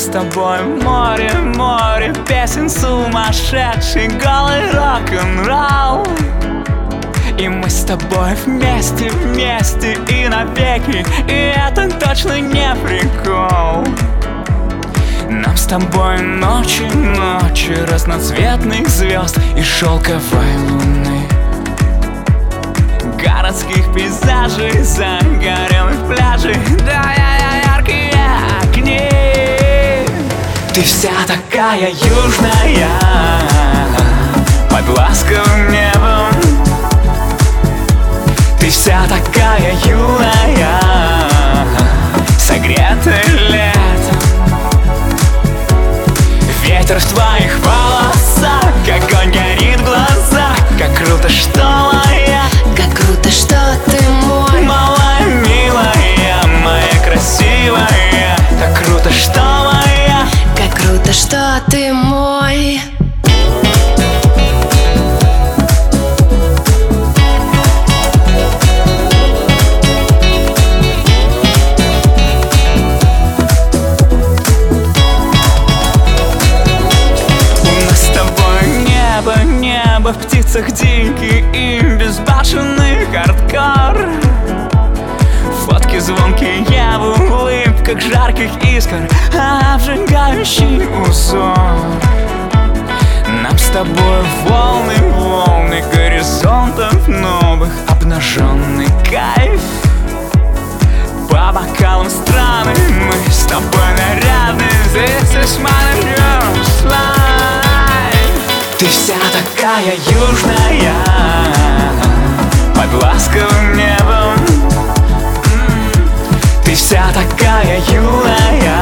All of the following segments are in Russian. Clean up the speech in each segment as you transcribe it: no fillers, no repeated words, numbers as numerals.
с тобой море, море песен, сумасшедший голый рок-н-ролл. И мы с тобой вместе, вместе и навеки, и это точно не прикол. Нам с тобой ночи, ночи разноцветных звезд и шелковой луны, городских пейзажей, загорелых пляжей, да, яркие огни. Ты вся такая южная, под ласковым небом. Ты вся такая юная, согретая летом. Ветер в твоих волосах, огонь горит в глазах. Как круто, что моя, как круто, что ты мой, малая, милая, моя красивая. Как круто, что моя, как круто, что ты мой. В птицах дикий и безбашенный хардкор. Фотки звонкие в улыбках жарких искр, обжигающий узор. Нам с тобой волны, волны горизонтов новых, обнаженный кайф. По бокалам страны мы с тобой нарядны. This is my new life. Ты вся такая южная, под ласковым небом. Ты вся такая юная,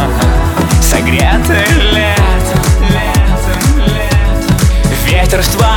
согретая летом, летом, летом. Ветер в твоих